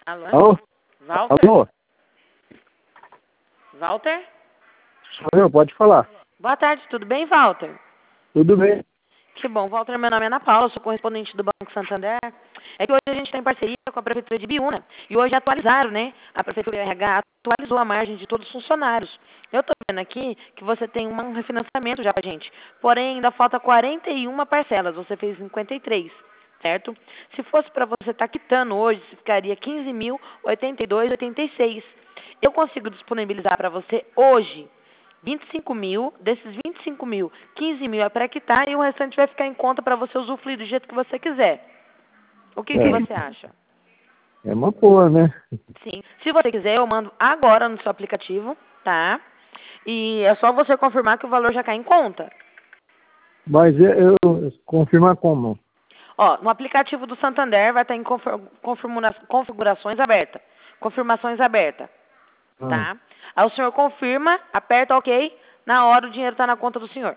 Alô? Alô? Walter? Alô? Walter? Sou eu, pode falar. Boa tarde, tudo bem, Walter? Tudo bem? Que bom, Walter, meu nome é Ana Paula, sou correspondente do Banco Santander. É que hoje a gente tem parceria com a Prefeitura de Biúna e hoje atualizaram, né? A Prefeitura RH atualizou a margem de todos os funcionários. Eu estou vendo aqui que você tem um refinanciamento já pra gente, porém ainda falta 41 parcelas, você fez 53, certo? Se fosse para você estar quitando hoje, ficaria 15.082,86. Eu consigo disponibilizar para você hoje 25 mil, desses 25 mil, 15 mil é para quitar e o restante vai ficar em conta para você usufruir do jeito que você quiser. O que você acha? É uma boa, né? Sim. Se você quiser, eu mando agora no seu aplicativo, tá? E é só você confirmar que o valor já cai em conta. Mas eu confirmar como? Ó, no aplicativo do Santander vai estar em configurações abertas. Confirmações abertas, Ah, tá? Aí o senhor confirma, aperta OK, na hora o dinheiro está na conta do senhor.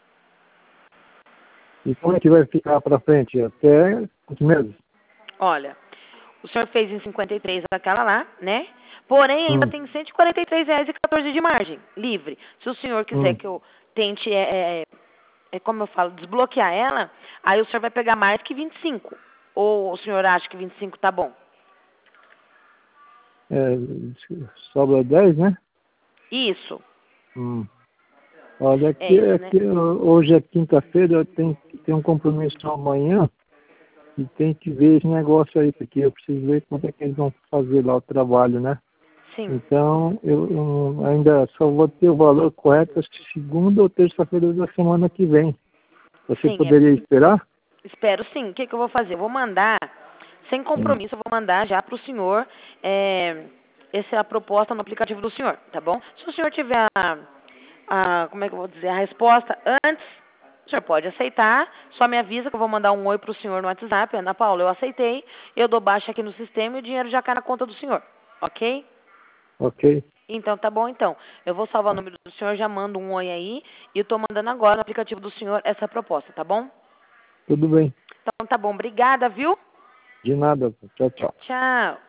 e como é que vai ficar para frente? Até quantos meses? Olha, o senhor fez em 53 aquela lá, né? Porém, ainda tem R$ 143,14 de margem livre. Se o senhor quiser Hum. que eu tente, como eu falo, desbloquear ela, aí o senhor vai pegar mais que 25. Ou o senhor acha que 25 tá bom? É, sobra 10, né? Isso. Hum. Olha, É isso, né? hoje é quinta-feira, eu tenho que ter um compromisso amanhã e tem que ver esse negócio aí, porque eu preciso ver quanto é que eles vão fazer lá o trabalho, né? Sim. Então, eu ainda só vou ter o valor correto, acho que segunda ou terça-feira da semana que vem. Você Sim, poderia esperar? espero sim. O que eu vou fazer? Eu vou mandar, sem Hum. compromisso, eu vou mandar já para o senhor essa é a proposta no aplicativo do senhor, tá bom? Se o senhor tiver como é que eu vou dizer, a resposta antes, o senhor pode aceitar, só me avisa que eu vou mandar um oi para o senhor no WhatsApp. Ana Paula, eu aceitei, eu dou baixa aqui no sistema e o dinheiro já cai na conta do senhor, ok? Ok. Então, tá bom, então. Eu vou salvar o número do senhor, já mando um oi aí, e eu tô mandando agora no aplicativo do senhor essa proposta, tá bom? Tudo bem. Então, tá bom. Obrigada, viu? De nada. Tchau, tchau. Tchau.